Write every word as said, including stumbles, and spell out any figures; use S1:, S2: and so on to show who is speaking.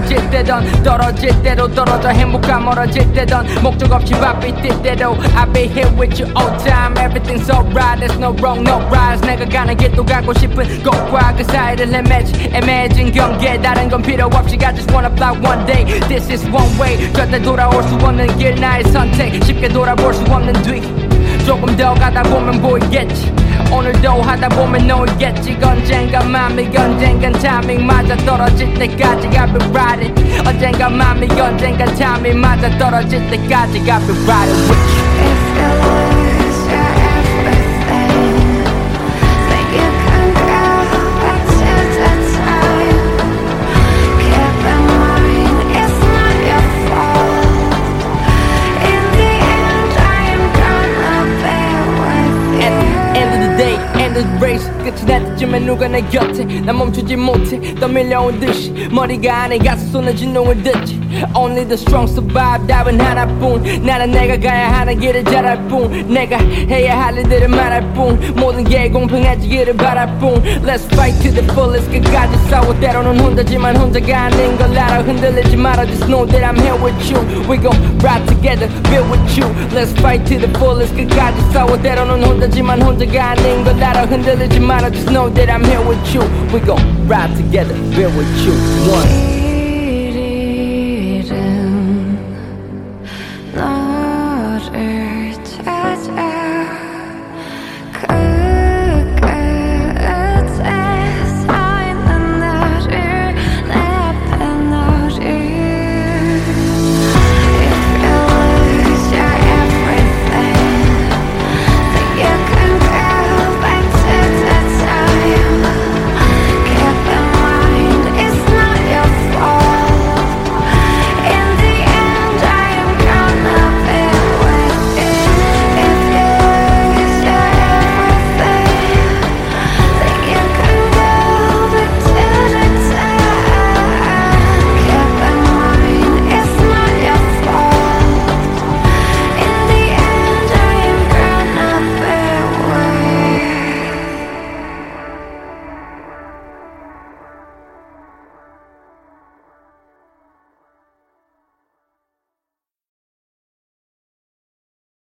S1: 멀어질 때던 떨어질 대로 떨어져 행복감 멀어질 때던 목적 없이 바삐 뛸 때도 I'll be here with you all time Everything's alright there's no wrong no rise 내가 가는 길도 가고 싶은 곳과 그 사이를 헤매지 애매해진 경계 다른 건 필요 없이 I just wanna fly one day This is one way 절대 돌아올 수 없는 길 나의 선택 쉽게 돌아볼 수 없는 뒤 조금 더 가다 보면 보이겠지 오늘도 하다 보면 놓이겠지 언젠가 맘이 언젠간 타이밍 맞아 떨어질 때까지 I'll be riding 언젠가 맘이 언젠간 타이밍 맞아 떨어질 때까지 I'll be riding with you
S2: If you lose your everything then you can go back to the time keep in mind it's not your fault in the end I am gonna be with you
S1: At the end of the day, end of the race 끝이 날 때쯤에 누가 내 곁에 난 멈추지 못해 떠밀려온 듯이 머리가 안에 가서 쏟는 진동을 듣지 Only the strong survive 답은 하나뿐 나는 내가 가야 하는 길을 잘 알 뿐 내가 해야 할 일들을 말할 뿐 모든 게 공평해지기를 바랄 뿐 Let's fight to the fullest 끝까지 싸워 때로는 혼자지만 혼자가 아닌 걸 알아 흔들리지 마라 Just know that I'm here with you We gon' ride together, build with you Let's fight to the fullest 끝까지 싸워 때로는 혼자지만 혼자가 아닌 걸 알아 흔들리지 마라 Just know that I'm here with you We gon' ride together, build with you One